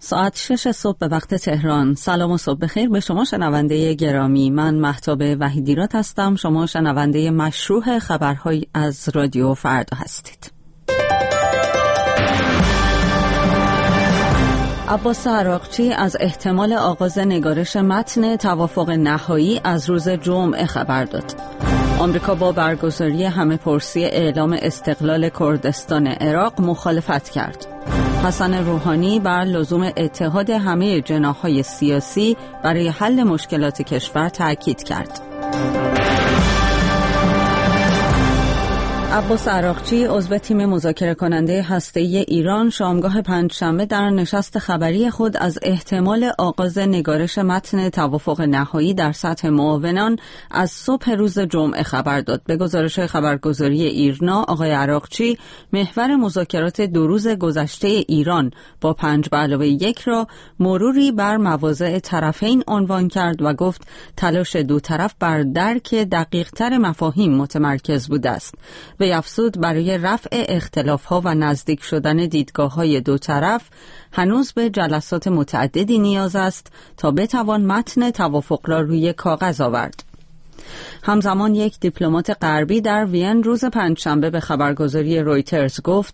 ساعت 6 صبح به وقت تهران. سلام و صبح بخیر به شما شنونده گرامی. من مهتاب وحیدیراد هستم. شما شنونده مشروع خبرهای از رادیو فردا هستید. عباس عراقچی از احتمال آغاز نگارش متن توافق نهایی از روز جمعه خبر داد. آمریکا با برگزاری همه‌پرسی اعلام استقلال کردستان عراق مخالفت کرد. حسن روحانی بر لزوم اتحاد همه جناح‌های سیاسی برای حل مشکلات کشور تأکید کرد. عباس عراقچی عضو تیم مذاکره کننده هسته‌ای ایران شامگاه پنجشنبه در نشست خبری خود از احتمال آغاز نگارش متن توافق نهایی در سطح معاونان از صبح روز جمعه خبر داد. به گزارش خبرگزاری ایرنا، آقای عراقچی محور مذاکرات 2 روز گذشته ایران با 5+1 را مروری بر مواضع طرفین عنوان کرد و گفت تلاش دو طرف بر درک دقیق‌تر مفاهیم متمرکز بوده است. وی افزود برای رفع اختلاف‌ها و نزدیک شدن دیدگاه‌های دو طرف هنوز به جلسات متعددی نیاز است تا بتوان متن توافق را روی کاغذ آورد. همزمان یک دیپلمات غربی در وین روز پنجشنبه به خبرگزاری رویترز گفت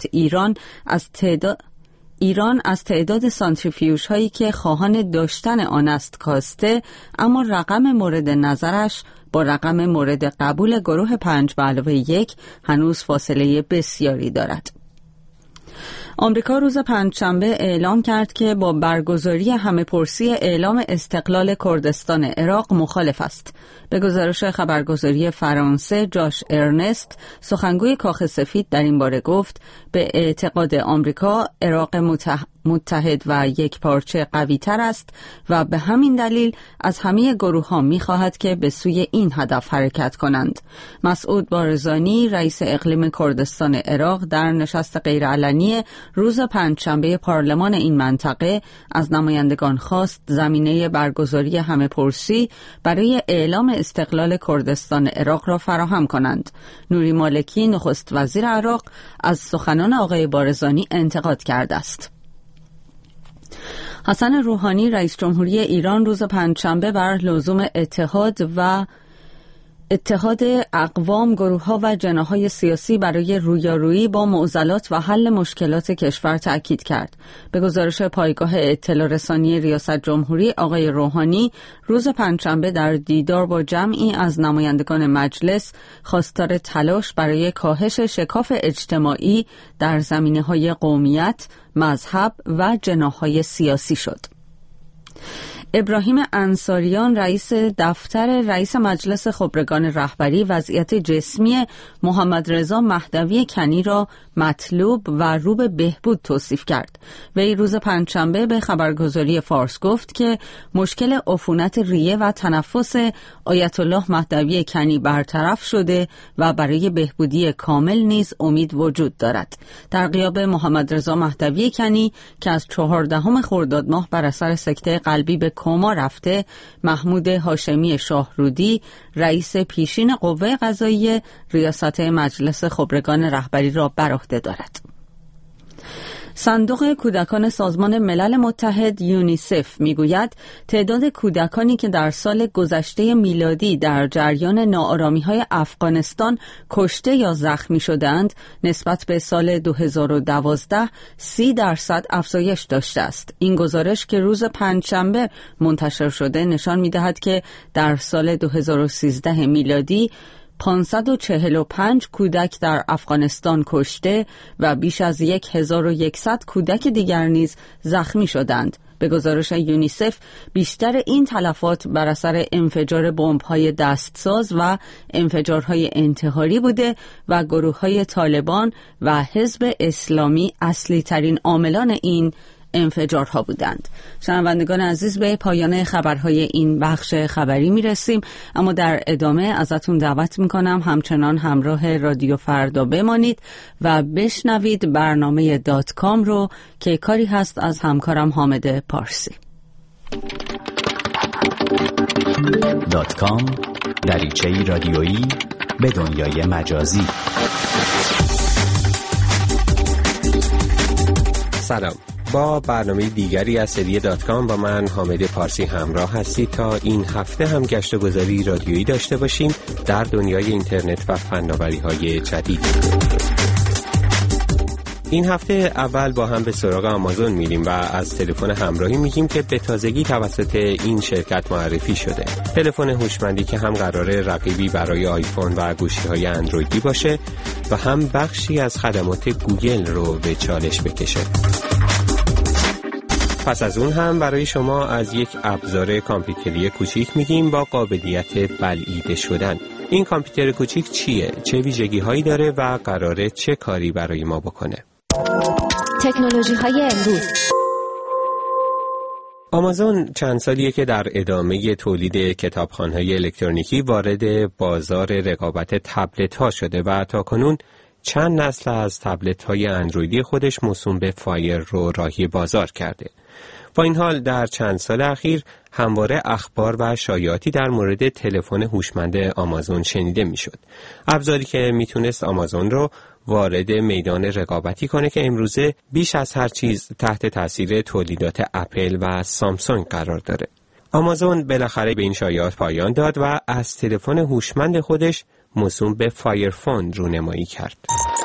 ایران از تعداد سانتریفیوژ هایی که خواهان داشتن آن است کاسته، اما رقم مورد نظرش با رقم مورد قبول گروه 5+1 هنوز فاصله بسیاری دارد. آمریکا روز پنجشنبه اعلام کرد که با برگزاری همه‌پرسی اعلام استقلال کردستان عراق مخالف است. به گزارش خبرگزاری فرانسه، جاش ارنست سخنگوی کاخ سفید در این باره گفت به اعتقاد آمریکا عراق متحد و یک پارچه قوی تر است و به همین دلیل از همه گروه ها می خواهد که به سوی این هدف حرکت کنند. مسعود بارزانی رئیس اقلیم کردستان عراق در نشست غیرعلنی روز پنجشنبه پارلمان این منطقه از نمایندگان خواست زمینه برگزاری همه‌پرسی برای اعلام استقلال کردستان عراق را فراهم کنند. نوری مالکی نخست وزیر عراق از سخنان آقای بارزانی انتقاد کرده است. حسن روحانی رئیس جمهوری ایران روز پنجشنبه بر لزوم اتحاد اقوام، گروه‌ها و جناح‌های سیاسی برای رویارویی با معضلات و حل مشکلات کشور تأکید کرد. به گزارش پایگاه اطلاع رسانی ریاست جمهوری، آقای روحانی روز پنجشنبه در دیدار با جمعی از نمایندگان مجلس خواستار تلاش برای کاهش شکاف اجتماعی در زمینه‌های قومیت، مذهب و جناح‌های سیاسی شد. ابراهیم انصاریان رئیس دفتر رئیس مجلس خبرگان رهبری وضعیت جسمی محمد رضا مهدوی کنی را مطلوب و رو به بهبود توصیف کرد. وی روز پنجشنبه به خبرگزاری فارس گفت که مشکل عفونت ریه و تنفس آیت الله مهدوی کنی برطرف شده و برای بهبودی کامل نیز امید وجود دارد. در غیاب محمد رضا مهدوی کنی که از 14 خرداد ماه بر اثر سکته قلبی به کما رفته، محمود هاشمی شاهرودی رئیس پیشین قوه قضاییه ریاست مجلس خبرگان رهبری را بر عهده دارد. صندوق کودکان سازمان ملل متحد یونیسف میگوید تعداد کودکانی که در سال گذشته میلادی در جریان ناآرامی‌های افغانستان کشته یا زخمی شدند نسبت به سال 2012 30% افزایش داشته است. این گزارش که روز پنجشنبه منتشر شده نشان می‌دهد که در سال 2013 میلادی 545 کودک در افغانستان کشته و بیش از 1100 کودک دیگر نیز زخمی شدند. به گزارش یونیسف بیشتر این تلفات بر اثر انفجار بمب‌های دستساز و انفجارهای انتحاری بوده و گروه‌های طالبان و حزب اسلامی اصلی ترین عاملان این انفجارها بودند. شنوندگان عزیز، به پایان خبرهای این بخش خبری میرسیم، اما در ادامه ازتون دعوت میکنم همچنان همراه رادیو فردا بمانید و بشنوید برنامه .com رو که کاری هست از همکارم حامد پارسی. .com دریچه‌ای رادیویی به دنیای مجازی. سلام، با برنامه دیگری از سریه.com و من حامد پارسی همراه هستید تا این هفته هم گشت و گذاری رادیویی داشته باشیم در دنیای اینترنت و فناوری‌های جدید. این هفته اول با هم به سراغ آمازون میریم و از تلفن همراهی میگیم که به تازگی توسط این شرکت معرفی شده. تلفن هوشمندی که هم قراره رقیبی برای آیفون و گوشی‌های اندرویدی باشه و هم بخشی از خدمات گوگل رو به چالش بکشه. پس از اون هم برای شما از یک ابزار کامپیوتری کوچیک میگیم با قابلیت بلعیده شدن. این کامپیوتر کوچیک چیه؟ چه ویژگی‌هایی داره و قراره چه کاری برای ما بکنه؟ تکنولوژی‌های امروز. آمازون چند سالیه که در ادامه تولید کتابخوان‌های الکترونیکی وارد بازار رقابت تبلت‌ها شده و تاکنون چند نسل از تبلت‌های اندرویدی خودش موسوم به فایر رو راهی بازار کرده. با این حال در چند سال اخیر همواره اخبار و شایعاتی در مورد تلفن هوشمند آمازون شنیده میشد. ابزاری که میتونست آمازون رو وارد میدان رقابتی کنه که امروزه بیش از هر چیز تحت تاثیر تولیدات اپل و سامسونگ قرار داره. آمازون بالاخره به این شایعات پایان داد و از تلفن هوشمند خودش موسوم به فایرفون رونمایی کرد.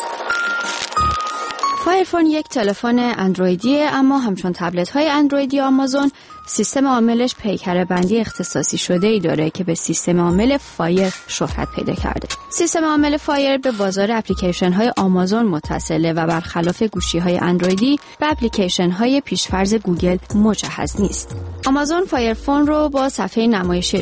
فایرفون یک تلفن اندرویدیه، اما همچون تبلت‌های اندرویدی آمازون سیستم عاملش پیکر بندی اختصاصی شده‌ای داره که به سیستم عامل فایر شهرت پیدا کرده. سیستم عامل فایر به بازار اپلیکیشن‌های آمازون متصله و برخلاف گوشی‌های اندرویدی به اپلیکیشن‌های پیشفرض گوگل مجهز نیست. آمازون فایرفون رو با صفحه نمایش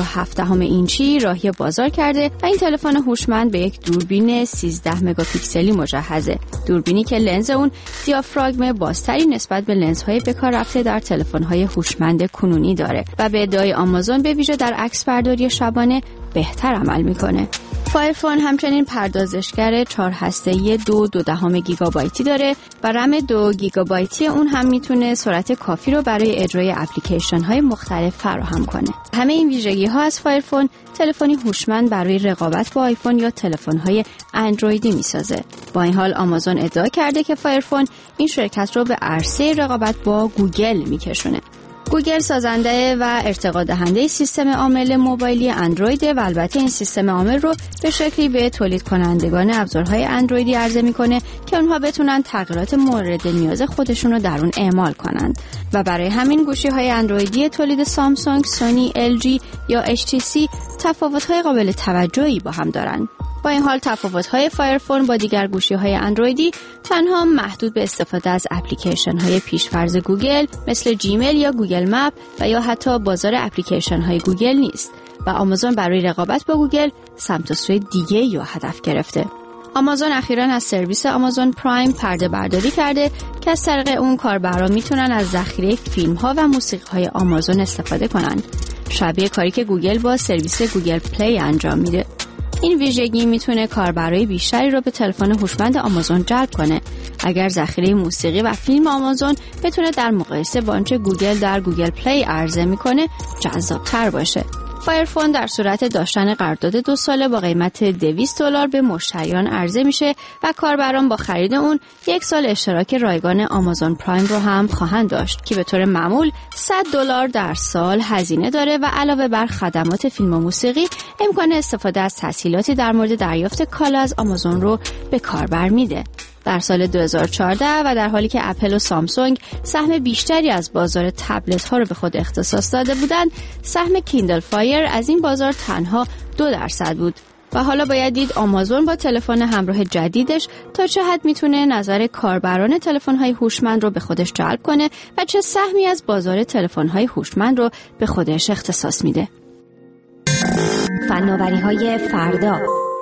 4.7 اینچی راهی بازار کرده و این تلفن هوشمند به یک دوربین 13 مگاپیکسلی مجهزه. دوربینی که لنز اون دیافراگم بازتری نسبت به لنزهای به کار رفته در تلفن‌های هوشمند کنونی داره و به ادعای آمازون به ویژه در عکسبرداری شبانه بهتر عمل میکنه. فایرفون همچنین پردازشگر 4 هسته‌ای 2.2 گیگابایتی داره و رم 2 گیگابایتی اون هم میتونه سرعت کافی رو برای اجرای اپلیکیشن های مختلف فراهم کنه. همه این ویژگی ها از فایرفون تلفنی هوشمند برای رقابت با آیفون یا تلفن های اندرویدی میسازه. با این حال آمازون ادعا کرده که فایرفون این شرکت رو به عرصه رقابت با گوگل میکشونه. گوگل سازنده و ارتقا دهنده سیستم عامل موبایلی اندروید و البته این سیستم عامل رو به شکلی به تولید کنندگان ابزارهای اندرویدی عرضه میکنه که اونها بتونن تغییرات مورد نیاز خودشون رو در اون اعمال کنند و برای همین گوشی‌های اندرویدی تولید سامسونگ، سونی، LG یا HTC تفاوت‌های قابل توجهی با هم دارن. با این حال تفاوت‌های فایرفون با دیگر گوشی‌های اندرویدی تنها محدود به استفاده از اپلیکیشن‌های پیشفرض گوگل مثل جیمیل یا گوگل مپ و یا حتی بازار اپلیکیشن‌های گوگل نیست و آمازون برای رقابت با گوگل سمت و سوی دیگه یا هدف گرفته. آمازون اخیراً از سرویس آمازون پرایم پرده برداری کرده که از طریق اون کاربران میتونن از ذخیره فیلم‌ها و موسیقی‌های آمازون استفاده کنن. شبیه کاری که گوگل با سرویس گوگل پلی انجام میده. این ویژگی میتونه کاربرای بیشتری رو به تلفن هوشمند آمازون جلب کنه. اگر ذخیره موسیقی و فیلم آمازون بتونه در مقایسه با آنچه گوگل در گوگل پلی عرضه میکنه جذاب‌تر باشه. فایرفون در صورت داشتن قرارداد 2 ساله با قیمت $200 به مشتریان عرضه میشه و کاربران با خرید اون 1 سال اشتراک رایگان آمازون پرایم رو هم خواهند داشت که به طور معمول $100 در سال هزینه داره و علاوه بر خدمات فیلم و موسیقی امکان استفاده از تسهیلاتی در مورد دریافت کالا از آمازون رو به کاربر میده. در سال 2014 و در حالی که اپل و سامسونگ سهم بیشتری از بازار تبلت ها رو به خود اختصاص داده بودند، سهم کیندل فایر از این بازار تنها 2% بود. و حالا باید دید آمازون با تلفن همراه جدیدش تا چه حد میتونه نظر کاربران تلفن‌های هوشمند رو به خودش جلب کنه و چه سهمی از بازار تلفن‌های هوشمند رو به خودش اختصاص میده. فناوری‌های فردا.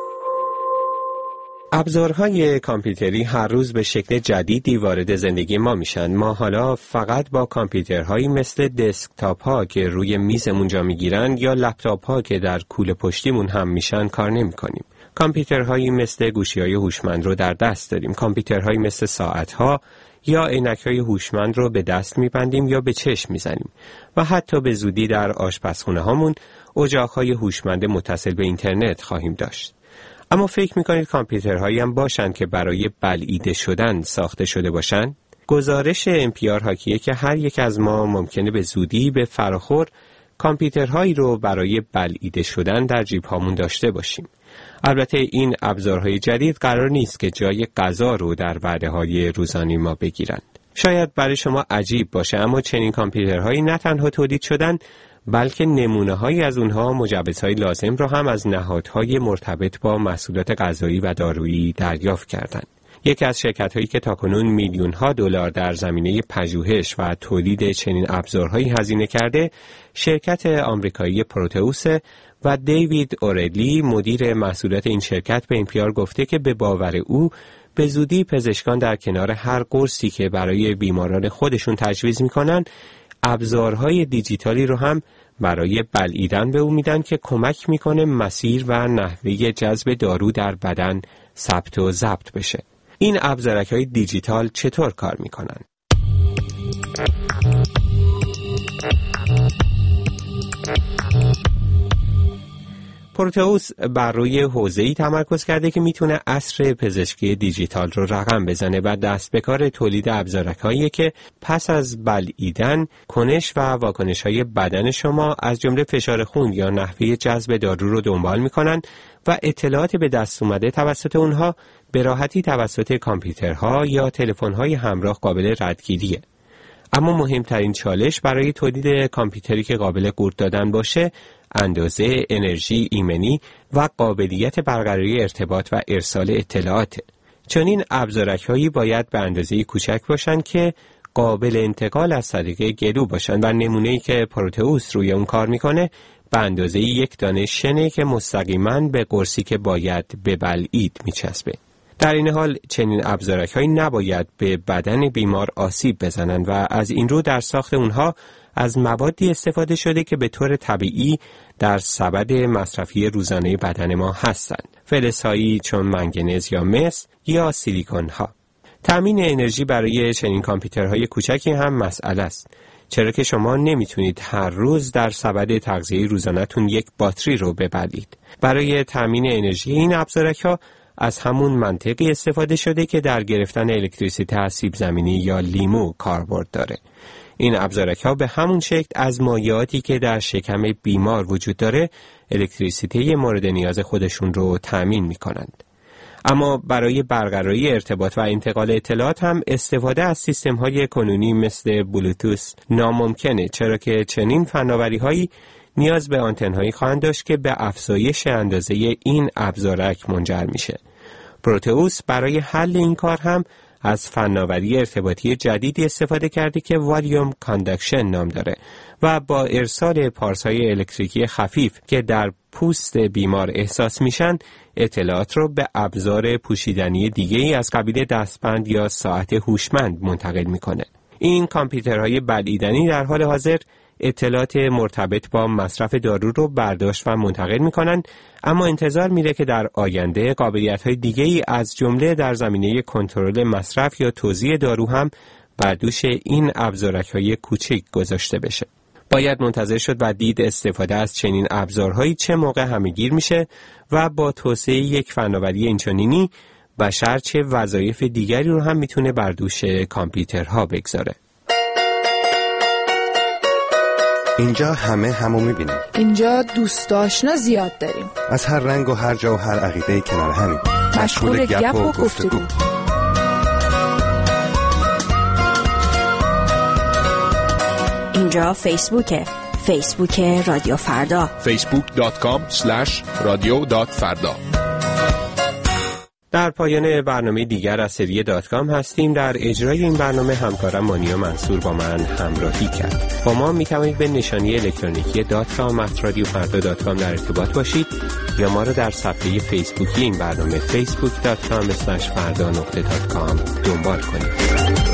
ابزارهای کامپیوتری هر روز به شکل جدیدی وارد زندگی ما میشن. ما حالا فقط با کامپیوترهایی مثل دسکتاپ ها که روی میزمون جا میگیرن یا لپتاپ ها که در کوله پشتیمون هم میشن کار نمی کنیم. کامپیوترهایی مثل گوشی‌های هوشمند رو در دست داریم. کامپیوترهایی مثل ساعت‌ها یا عینک‌های هوشمند رو به دست می‌بندیم یا به چشم می‌زنیم و حتی به زودی در آشپزخونه هامون اجاق‌های هوشمند متصل به اینترنت خواهیم داشت. اما فکر می‌کنید کامپیوترهایی هم باشند که برای بلعیده شدن ساخته شده باشند؟ گزارش NPR حاکیه که هر یک از ما ممکنه به زودی به فراخور کامپیوترهایی رو برای بلعیده شدن در جیب‌هامون داشته باشیم. البته این ابزارهای جدید قرار نیست که جای غذا رو در وعده‌های روزانه ما بگیرند. شاید برای شما عجیب باشه، اما چنین کامپیوترهایی نه تنها تولید شدن، بلکه نمونه‌هایی از اونها مجوزهای لازم را هم از نهادهای مرتبط با محصولات غذایی و دارویی دریافت کردند. یکی از شرکت‌هایی که تاکنون میلیون‌ها دلار در زمینه پژوهش و تولید چنین ابزارهایی هزینه کرده، شرکت آمریکایی پروتئوس و دیوید اورلی مدیر محصولات این شرکت به NPR گفته که به باور او به زودی پزشکان در کنار هر قرصی که برای بیماران خودشون تجویز می‌کنن، ابزارهای دیجیتالی رو هم برای بلعیدن به او میدن که کمک میکنه مسیر و نحوه جذب دارو در بدن ثبت و ضبط بشه. این ابزارهای دیجیتال چطور کار میکنن؟ پروتئوس بر روی حوزه‌ای تمرکز کرده که میتونه عصر پزشکی دیجیتال رو رقم بزنه و دست به کار تولید ابزارهایی که پس از بلعیدن کنش و واکنش‌های بدن شما از جمله فشار خون یا نحوه جذب دارو رو دنبال میکنن و اطلاعات به دست اومده توسط اونها به راحتی توسط کامپیوترها یا تلفن‌های همراه قابل ردگیریه. اما مهمترین چالش برای تولید کامپیوتری که قابل قورت دادن باشه، اندازه انرژی ایمنی و قابلیت برقراری ارتباط و ارسال اطلاعات. چنین ابزارهایی باید به اندازه کوچک باشن که قابل انتقال از طریق گلو باشن و نمونه‌ای که پروتئوس روی اون کار میکنه به اندازه یک دانه شنه که مستقیما به قرصی که باید ببلعید میچسبه. در این حال چنین ابزارهایی نباید به بدن بیمار آسیب بزنند و از این رو در ساخت اونها از موادی استفاده شده که به طور طبیعی در سبد مصرفی روزانه بدن ما هستند. فلزهایی چون منگنز یا مس یا سیلیکون ها. تامین انرژی برای چنین کامپیوترهای کوچکی هم مسئله است، چرا که شما نمیتونید هر روز در سبد تغذیه روزانه‌تون یک باتری رو ببلید. برای تامین انرژی این ابزارها از همون منطقی استفاده شده که در گرفتن الکتریسیته از سیب زمینی یا لیمو کاربرد داره. این ابزارها به همون شکل از مایعاتی که در شکم بیمار وجود داره الکتریسیته مورد نیاز خودشون رو تامین می‌کنند. اما برای برقراری ارتباط و انتقال اطلاعات هم استفاده از سیستم‌های کنونی مثل بلوتوث ناممکنه، چرا که چنین فناوری‌هایی نیاز به آنتن‌هایی خواهند داشت که به افزایش اندازه این ابزارک منجر میشه. پروتئوس برای حل این کار هم از فناوری ارتباطی جدیدی استفاده کرده که والیوم کاندکشن نام داره و با ارسال پارس‌های الکتریکی خفیف که در پوست بیمار احساس میشن اطلاعات رو به ابزار پوشیدنی دیگه‌ای از قبیل دستبند یا ساعت هوشمند منتقل میکنه. این کامپیوترهای بلعیدنی در حال حاضر اطلاعات مرتبط با مصرف دارو رو برداشت و منتقل میکنن، اما انتظار میره که در آینده قابلیت‌های دیگه‌ای از جمله در زمینه کنترل مصرف یا توزیع دارو هم بر دوش این ابزارک‌های کوچک گذاشته بشه. باید منتظر شد و دید استفاده از چنین ابزارهایی چه موقع همه‌گیر میشه و با توسعه یک فناوری اینچنینی بشر چه وظایف دیگری رو هم میتونه بر دوش کامپیوترها بگذاره. اینجا همو میبینیم. اینجا دوست آشنا زیاد داریم. از هر رنگ و هر جا و هر عقیده‌ای کنار همیم. مشغول گپ و گفتگو. اینجا فیسبوک رادیو فردا. facebook.com/radio.farda. در پایان برنامه دیگر از سری .com هستیم. در اجرای این برنامه همکارم مانیا منصور با من همراهی کرد. با ما میتوانید به نشانی الکترونیکی .com@radiofarda.com در ارتباط باشید یا ما را در صفحه فیسبوکی این برنامه facebook.com/farda.com دنبال کنید.